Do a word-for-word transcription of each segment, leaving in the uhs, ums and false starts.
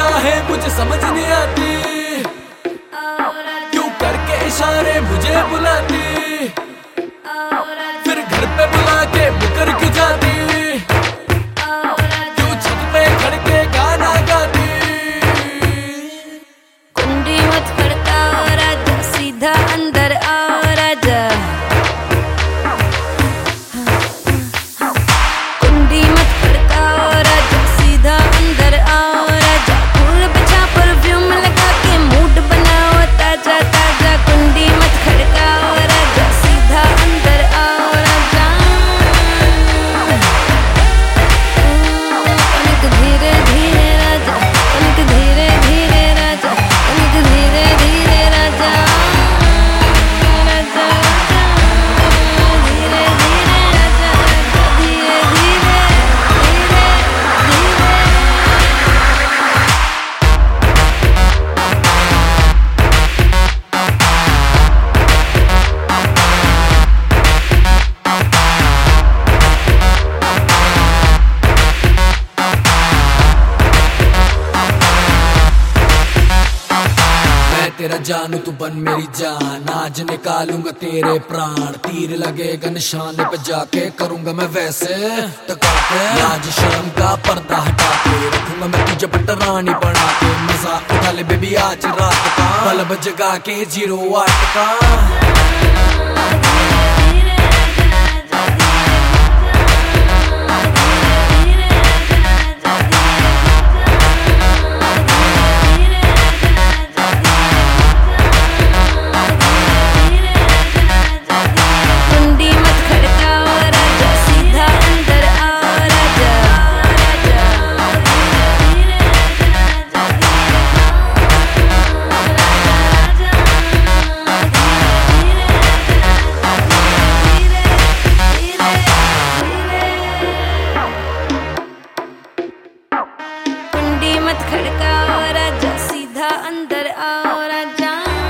चाहे मुझे समझ नहीं आती, क्यों करके इशारे मुझे बुलाती, फिर घर पे बुला के मुकर क्यों जाती, क्यों छत पे खड़ के गाना गाती। कुंडी मत खड़काओ राजा, सीधा अंदर आओ राजा। कुंडी मत खड़काओ राजा, सीधा अंदर आओ राजा। फूल बिछा परफ्यूम लगा के मूड बनाओ ताजा ताजा। कुंडी मत खड़काओ राजा, सीधा अंदर आओ राजा। तनिक धीरे धीरे राजा, तनिक धीरे धीरे राजा, तनिक धीरे धीरे राजा। राजा धीरे धीरे राजा, धीरे धीरे धीरे धीरे। तेरा जानू तू बन मेरी जान, आज निकालूंगा तेरे प्राण। तीर लगेगा निशान पे जाके, करूंगा मैं वैसे टका के। लाज शर्म का पर्दा हटा के, रखूंगा मैं तुझे पटरानी बना के। मजा उठा ले बेबी आज रात का, बल्ब जगा के जीरो वाट का। मत खड़काओ राजा, सीधा अंदर आओ राजा।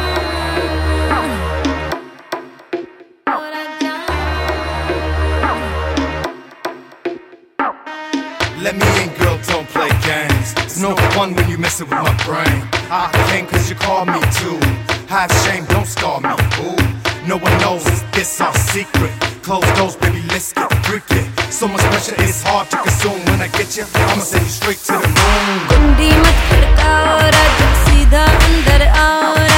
Let me in, girl, don't play games. It's no fun when you messing with my brain. I came cause you called me to. Have shame, don't scar me, ooh. No one knows this our secret. Close doors, baby, let's get freaky. So much pressure, it's hard to consume. When I get you, I'ma send you straight to the moon. कुंडी मत खड़काओ राजा, सीधा अंदर आओ।